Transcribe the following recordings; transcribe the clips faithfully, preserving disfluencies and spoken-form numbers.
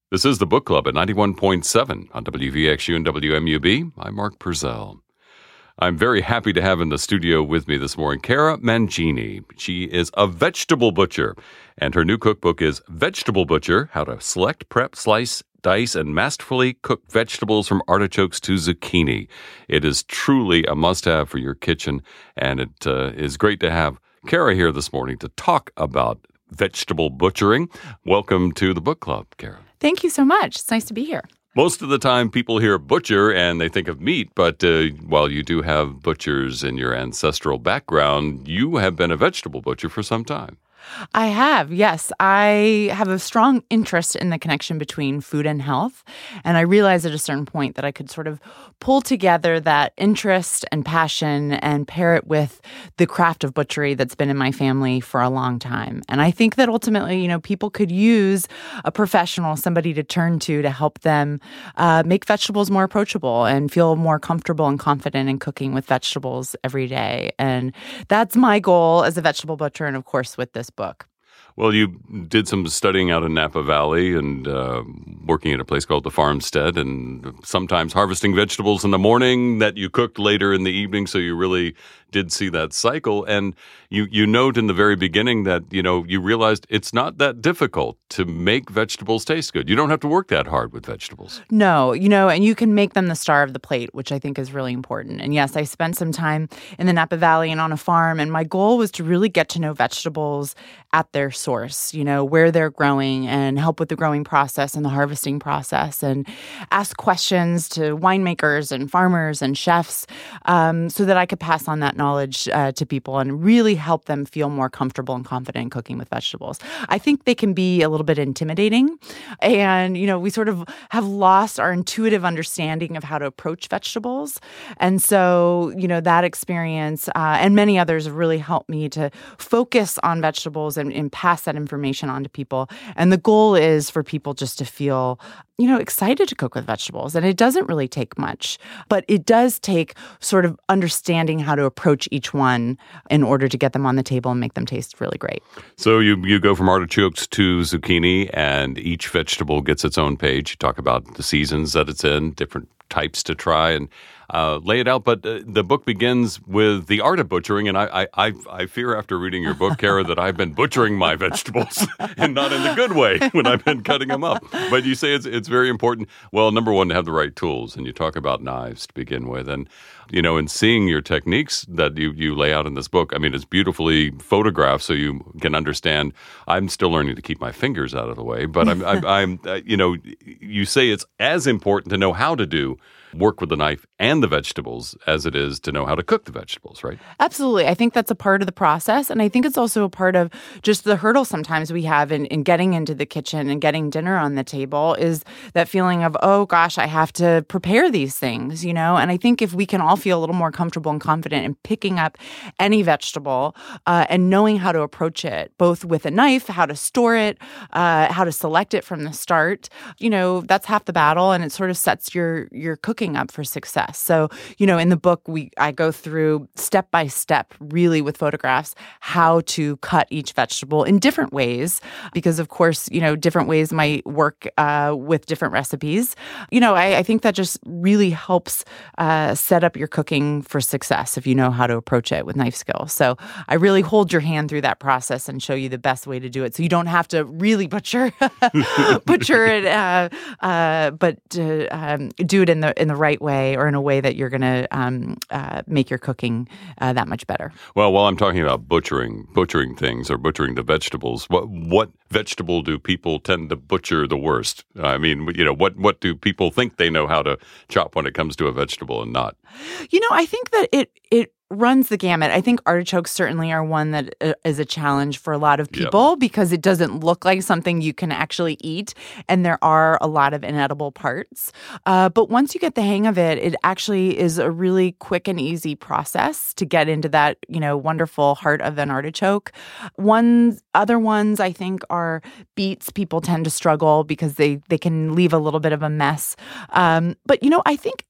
This is the Book Club at ninety-one point seven on W V X U and W M U B. I'm Mark Purcell. I'm very happy to have in the studio with me this morning Cara Mangini. She is a vegetable butcher, and her new cookbook is Vegetable Butcher, How to Select, Prep, Slice, Dice, and Masterfully Cook Vegetables from Artichokes to Zucchini. It is truly a must-have for your kitchen, and it uh, is great to have Cara here this morning to talk about vegetable butchering. Welcome to the Book Club, Cara. Thank you so much. It's nice to be here. Most of the time, people hear butcher and they think of meat, but uh, while you do have butchers in your ancestral background, you have been a vegetable butcher for some time. I have, yes. I have a strong interest in the connection between food and health. And I realized at a certain point that I could sort of pull together that interest and passion and pair it with the craft of butchery that's been in my family for a long time. And I think that ultimately, you know, people could use a professional, somebody to turn to to help them uh, make vegetables more approachable and feel more comfortable and confident in cooking with vegetables every day. And that's my goal as a vegetable butcher, and of course with this book. Well, you did some studying out in Napa Valley and uh, working at a place called the Farmstead, and sometimes harvesting vegetables in the morning that you cooked later in the evening, so you really did see that cycle. And you, you note in the very beginning that, you know, you realized it's not that difficult to make vegetables taste good. You don't have to work that hard with vegetables. No, you know, and you can make them the star of the plate, which I think is really important. And yes, I spent some time in the Napa Valley and on a farm, and my goal was to really get to know vegetables at their source, you know, where they're growing, and help with the growing process and the harvesting process, and ask questions to winemakers and farmers and chefs um, so that I could pass on that knowledge uh, to people and really help them feel more comfortable and confident in cooking with vegetables. I think they can be a little bit intimidating, and, you know, we sort of have lost our intuitive understanding of how to approach vegetables. And so, you know, that experience uh, and many others have really helped me to focus on vegetables and, and pass that information on to people. And the goal is for people just to feel, you know, excited to cook with vegetables. And it doesn't really take much, but it does take sort of understanding how to approach each one in order to get them on the table and make them taste really great. So you, you go from artichokes to zucchini, and each vegetable gets its own page. You talk about the seasons that it's in, different types to try, and uh, lay it out. But uh, the book begins with the art of butchering, and I I, I, I fear after reading your book, Cara, that I've been butchering my vegetables, and not in the good way when I've been cutting them up. But you say it's it's very important, well, number one, to have the right tools, and you talk about knives to begin with. And, you know, in seeing your techniques that you, you lay out in this book, I mean, it's beautifully photographed so you can understand. I'm still learning to keep my fingers out of the way, but I'm, I'm, I'm uh, you know, you say it's as important to know how to do work with the knife and the vegetables as it is to know how to cook the vegetables, right? Absolutely. I think that's a part of the process. And I think it's also a part of just the hurdle sometimes we have in, in getting into the kitchen and getting dinner on the table is that feeling of, oh gosh, I have to prepare these things, you know? And I think if we can all feel a little more comfortable and confident in picking up any vegetable uh, and knowing how to approach it, both with a knife, how to store it, uh, how to select it from the start, you know, that's half the battle, and it sort of sets your, your cooking up for success. So, you know, in the book, we I go through step by step, really with photographs, how to cut each vegetable in different ways, because of course, you know, different ways might work uh, with different recipes. You know, I, I think that just really helps uh, set up your cooking for success if you know how to approach it with knife skills. So I really hold your hand through that process and show you the best way to do it, so you don't have to really butcher butcher it, uh, uh, but uh, um, do it in the in the right way, or in a way that you're going to um, uh, make your cooking uh, that much better. Well, while I'm talking about butchering, butchering things or butchering the vegetables, what what vegetable do people tend to butcher the worst? I mean, you know, what what do people think they know how to chop when it comes to a vegetable and not? You know, I think that it it runs the gamut. I think artichokes certainly are one that uh, is a challenge for a lot of people, yep, because it doesn't look like something you can actually eat, and there are a lot of inedible parts. Uh, but once you get the hang of it, it actually is a really quick and easy process to get into that, you know, wonderful heart of an artichoke. Ones, other ones I think are beets. People tend to struggle because they, they can leave a little bit of a mess. Um, but, you know, I think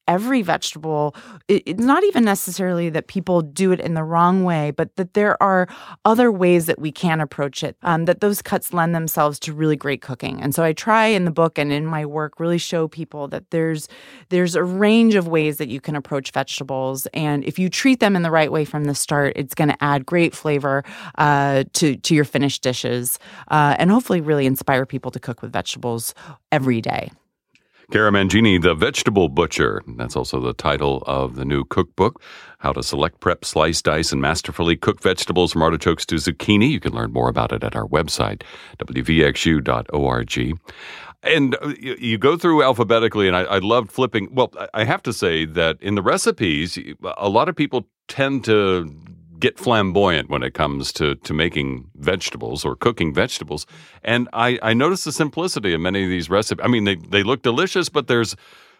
every vegetable, it, it's not even necessarily that people do it in the wrong way, but that there are other ways that we can approach it, um, that those cuts lend themselves to really great cooking. And so I try in the book and in my work really show people that there's there's a range of ways that you can approach vegetables. And if you treat them in the right way from the start, it's going to add great flavor uh, to, to your finished dishes uh, and hopefully really inspire people to cook with vegetables every day. Cara Mangini, The Vegetable Butcher. That's also the title of the new cookbook, How to Select, Prep, Slice, Dice, and Masterfully Cook Vegetables from Artichokes to Zucchini. You can learn more about it at our website, w v x u dot org. And you, you go through alphabetically, and I, I loved flipping. Well, I have to say that in the recipes, a lot of people tend to get flamboyant when it comes to, to making vegetables or cooking vegetables. And I, I noticed the simplicity of many of these recipes. I mean, they, they look delicious, but there's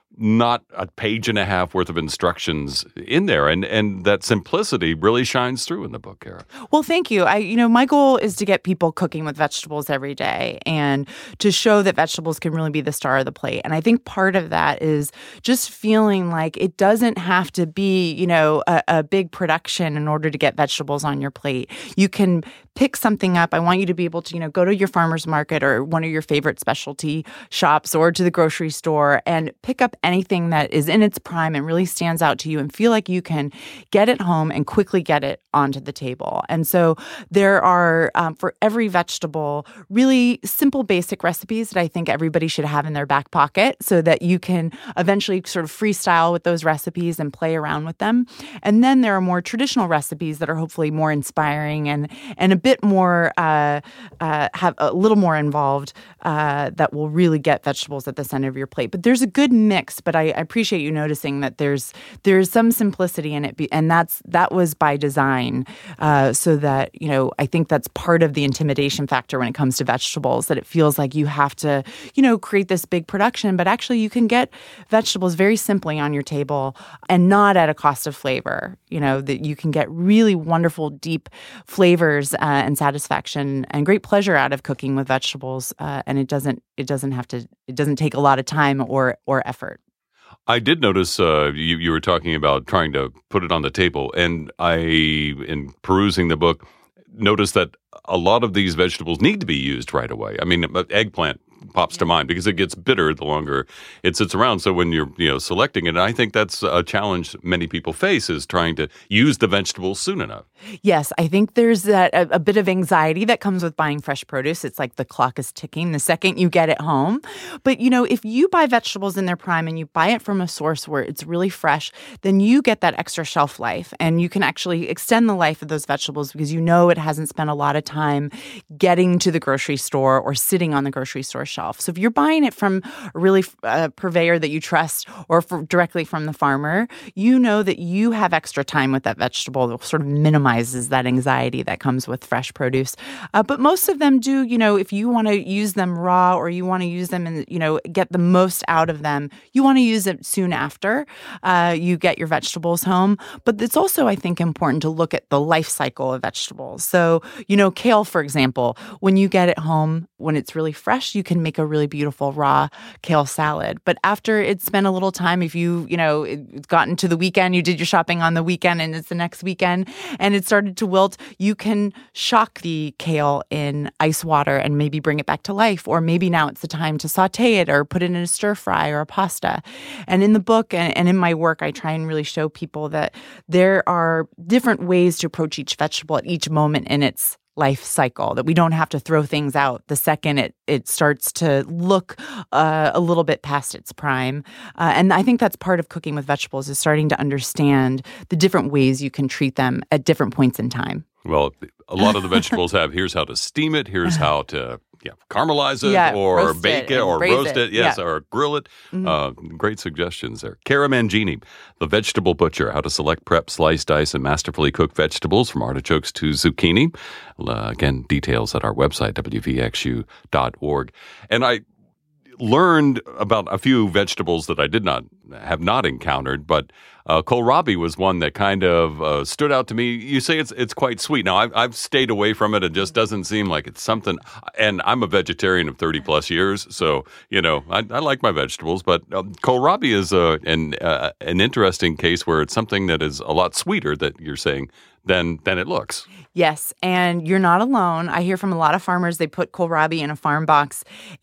not a page and a half worth of instructions in there. And and that simplicity really shines through in the book, Cara. Well, thank you. I, you know, my goal is to get people cooking with vegetables every day and to show that vegetables can really be the star of the plate. And I think part of that is just feeling like it doesn't have to be, you know, a, a big production in order to get vegetables on your plate. You can pick something up. I want you to be able to, you know, go to your farmer's market or one of your favorite specialty shops or to the grocery store and pick up anything that is in its prime and really stands out to you and feel like you can get it home and quickly get it onto the table. And so there are, um, for every vegetable, really simple, basic recipes that I think everybody should have in their back pocket so that you can eventually sort of freestyle with those recipes and play around with them. And then there are more traditional recipes that are hopefully more inspiring and, and a bit more, uh, uh, have a little more involved uh, that will really get vegetables at the center of your plate. But there's a good mix. But I, I appreciate you noticing that there's there's some simplicity in it, and that's that was by design, uh, so that you know I think that's part of the intimidation factor when it comes to vegetables. That it feels like you have to you know create this big production, but actually you can get vegetables very simply on your table and not at a cost of flavor. You know that you can get really wonderful, deep flavors uh, and satisfaction and great pleasure out of cooking with vegetables, uh, and it doesn't it doesn't have to it doesn't take a lot of time or or effort. I did notice uh, you, you were talking about trying to put it on the table, and I, in perusing the book, noticed that a lot of these vegetables need to be used right away. I mean, eggplant pops to mind because it gets bitter the longer it sits around. So when you're you know selecting it, and I think that's a challenge many people face is trying to use the vegetables soon enough. Yes, I think there's that a, a bit of anxiety that comes with buying fresh produce. It's like the clock is ticking the second you get it home. But you know, if you buy vegetables in their prime and you buy it from a source where it's really fresh, then you get that extra shelf life, and you can actually extend the life of those vegetables because you know it hasn't spent a lot of time getting to the grocery store or sitting on the grocery store shelf. So if you're buying it from a really uh, purveyor that you trust or for, directly from the farmer, you know that you have extra time with that vegetable that sort of minimizes that anxiety that comes with fresh produce. Uh, but most of them do, you know, if you want to use them raw or you want to use them and, you know, get the most out of them, you want to use it soon after uh, you get your vegetables home. But it's also, I think, important to look at the life cycle of vegetables. So, you know, kale, for example, when you get it home, when it's really fresh, you can make a really beautiful raw kale salad. But after it's spent a little time, if you, you know, it's gotten to the weekend, you did your shopping on the weekend and it's the next weekend and it started to wilt, you can shock the kale in ice water and maybe bring it back to life. Or maybe now it's the time to saute it or put it in a stir fry or a pasta. And in the book and, and in my work, I try and really show people that there are different ways to approach each vegetable at each moment in its life cycle, that we don't have to throw things out the second it it starts to look uh, a little bit past its prime. Uh, and I think that's part of cooking with vegetables is starting to understand the different ways you can treat them at different points in time. Well, a lot of the vegetables have here's how to steam it, here's how to yeah, caramelize it yeah, or bake it, it or roast it, it yes, yeah. or grill it. Mm-hmm. Uh, great suggestions there. Cara Mangini, The Vegetable Butcher, How to Select, Prep, Slice, Dice, and Masterfully Cook Vegetables from Artichokes to Zucchini. Uh, again, details at our website, w v x u dot org. And I learned about a few vegetables that I did not have not encountered, but uh, kohlrabi was one that kind of uh, stood out to me. You say it's it's quite sweet. Now, I've, I've stayed away from it. It just doesn't seem like it's something. And I'm a vegetarian of thirty plus years, so you know I, I like my vegetables. But um, kohlrabi is a, an uh, an interesting case where it's something that is a lot sweeter that you're saying than than it looks. Yes, and you're not alone. I hear from a lot of farmers, they put kohlrabi in a farm box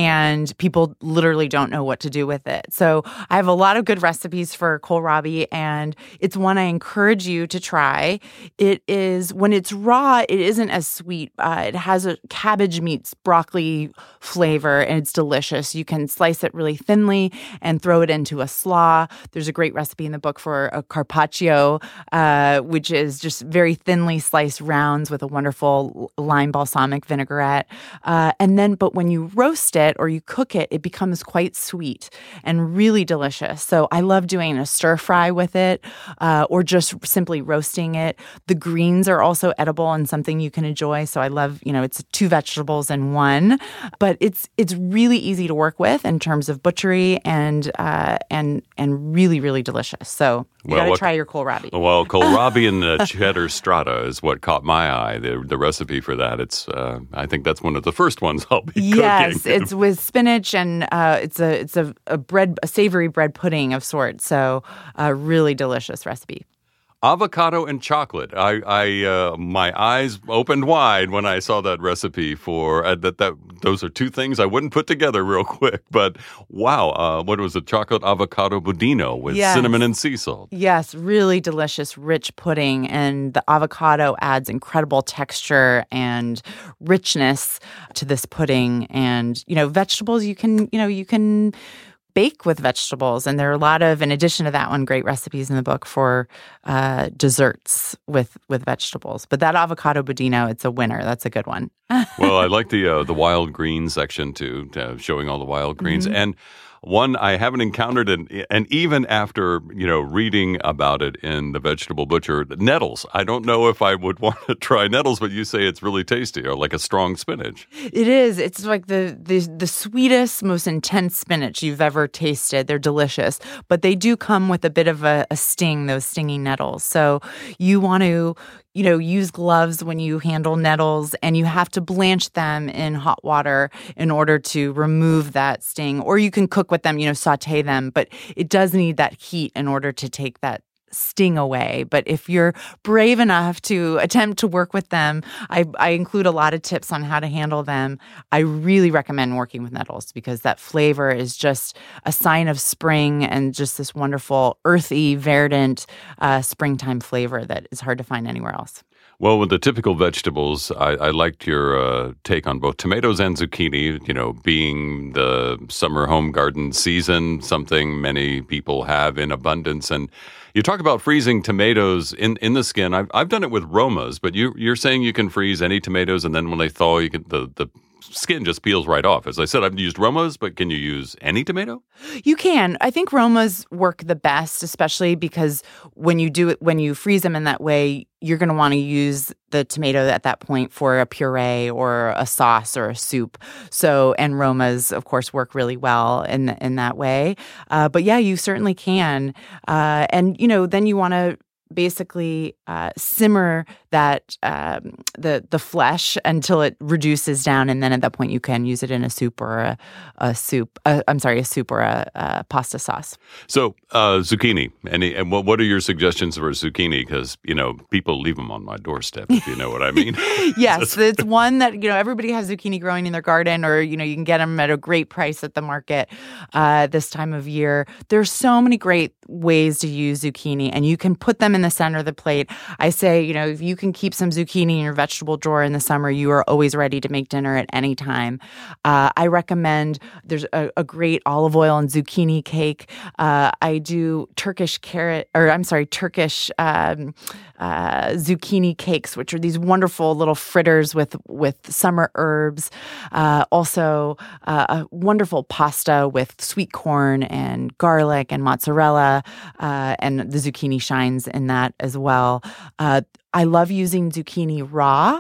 and people literally don't know what to do with it. So I have a lot of good recipes for kohlrabi, and it's one I encourage you to try. It is, when it's raw, it isn't as sweet. Uh, it has a cabbage meets broccoli flavor, and it's delicious. You can slice it really thinly and throw it into a slaw. There's a great recipe in the book for a carpaccio, uh, which is just very thinly sliced rounds with a wonderful lime balsamic vinaigrette. Uh, and then, but when you roast it or you cook it, it becomes quite sweet and really delicious. So I love doing a stir fry with it, uh, or just simply roasting it. The greens are also edible and something you can enjoy. So I love, you know, it's two vegetables in one, but it's it's really easy to work with in terms of butchery and uh, and and really, really delicious. So you well, got to what, try your kohlrabi. Well, kohlrabi and the cheddar strata is what caught my eye. The, the recipe for that, it's uh, I think that's one of the first ones I'll be cooking. Yes, it's with spinach and uh, it's a it's a, a bread a savory bread pudding of sorts. So a really delicious recipe. Avocado and chocolate. I, I, uh, my eyes opened wide when I saw that recipe for uh, that. That those are two things I wouldn't put together real quick. But wow, uh, what was it? Chocolate avocado budino with yes. cinnamon and sea salt. Yes, really delicious, rich pudding, and the avocado adds incredible texture and richness to this pudding. And you know, vegetables you can you know you can. bake with vegetables. And there are a lot of, in addition to that one, great recipes in the book for uh, desserts with with vegetables. But that avocado budino, it's a winner. That's a good one. Well, I like the uh, the wild green section too, uh, showing all the wild greens. Mm-hmm. And one I haven't encountered, and and even after you know reading about it in the Vegetable Butcher, nettles. I don't know if I would want to try nettles, but you say it's really tasty, or like a strong spinach. It is. It's like the the the sweetest, most intense spinach you've ever tasted. They're delicious, but they do come with a bit of a, a sting. Those stinging nettles. So you want to. You know, use gloves when you handle nettles, and you have to blanch them in hot water in order to remove that sting. Or you can cook with them, you know, saute them, but it does need that heat in order to take that sting away. But if you're brave enough to attempt to work with them, I, I include a lot of tips on how to handle them. I really recommend working with nettles because that flavor is just a sign of spring and just this wonderful earthy, verdant uh, springtime flavor that is hard to find anywhere else. Well, with the typical vegetables, I, I liked your uh, take on both tomatoes and zucchini, you know, being the summer home garden season, something many people have in abundance. And you talk about freezing tomatoes in, in the skin. I've, I've done it with Romas, but you, you're saying you can freeze any tomatoes, and then when they thaw, you can the, the skin just peels right off. As I said, I've used Romas, but can you use any tomato? You can. I think Romas work the best, especially because when you do it, when you freeze them in that way, you're going to want to use the tomato at that point for a puree or a sauce or a soup. So, and Romas, of course, work really well in in that way. Uh, but yeah, you certainly can. Uh, and, you know, then you want to basically uh, simmer that um, the the flesh until it reduces down, and then at that point you can use it in a soup or a, a soup. Uh, I'm sorry, a soup or a, a pasta sauce. So uh, zucchini. Any and what what are your suggestions for zucchini? Because you know people leave them on my doorstep, if you know what I mean. Yes, it's one that you know everybody has zucchini growing in their garden, or you know you can get them at a great price at the market uh, this time of year. There's so many great ways to use zucchini, and you can put them in the center of the plate. I say, you know, if you can keep some zucchini in your vegetable drawer in the summer, you are always ready to make dinner at any time. Uh, I recommend there's a, a great olive oil and zucchini cake. Uh, I do Turkish carrot, or I'm sorry, Turkish um, uh, zucchini cakes, which are these wonderful little fritters with with summer herbs. Uh, also, uh, a wonderful pasta with sweet corn and garlic and mozzarella, uh, and the zucchini shines in that as well. Uh, I love using zucchini raw.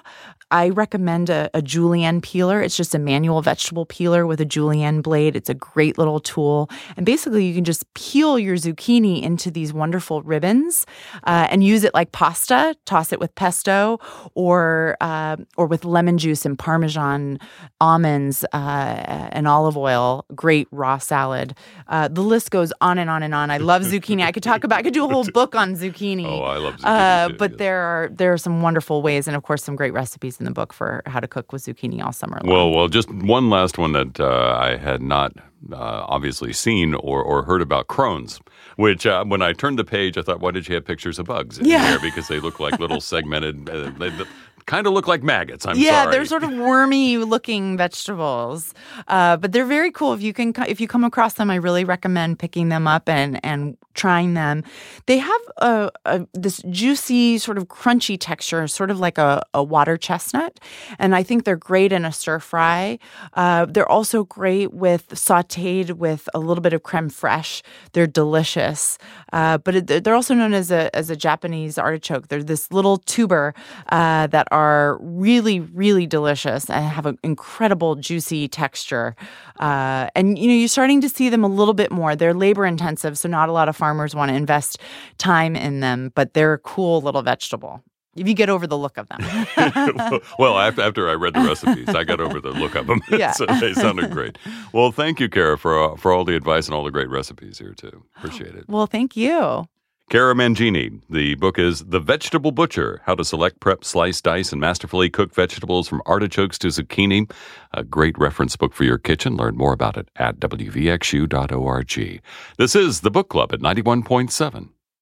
I recommend a, a julienne peeler. It's just a manual vegetable peeler with a julienne blade. It's a great little tool. And basically, you can just peel your zucchini into these wonderful ribbons uh, and use it like pasta. Toss it with pesto or uh, or with lemon juice and Parmesan, almonds, uh, and olive oil. Great raw salad. Uh, the list goes on and on and on. I love zucchini. I could talk about. I could do a whole book on zucchini. Oh, I love zucchini uh, too, But yes. there are there are some wonderful ways, and of course, some great recipes in the book for how to cook with zucchini all summer long. Well, well, just one last one that uh, I had not uh, obviously seen or, or heard about, crones, which uh, when I turned the page, I thought, why did you have pictures of bugs in Yeah. here? Because they look like little segmented, uh, they kind of look like maggots, I'm yeah, sorry. they're sort of wormy-looking vegetables, uh, but they're very cool. If you can, if you come across them, I really recommend picking them up and and trying them. They have a, a this juicy, sort of crunchy texture, sort of like a, a water chestnut, and I think they're great in a stir fry. Uh, they're also great with sautéed with a little bit of creme fraiche. They're delicious, uh, but it, they're also known as a as a Japanese artichoke. They're this little tuber uh, that are really, really delicious and have an incredible juicy texture. Uh, and, you know, you're starting to see them a little bit more. They're labor intensive, so not a lot of farmers want to invest time in them, but they're a cool little vegetable if you get over the look of them. Well, after, after I read the recipes, I got over the look of them. Yeah. So they sounded great. Well, thank you, Kara, for, uh, for all the advice and all the great recipes here, too. Appreciate it. Well, thank you. Kara Mangini. The book is The Vegetable Butcher, How to Select, Prep, Slice, Dice, and Masterfully Cook Vegetables from Artichokes to Zucchini. A great reference book for your kitchen. Learn more about it at w v x u dot org. This is The Book Club at ninety-one point seven.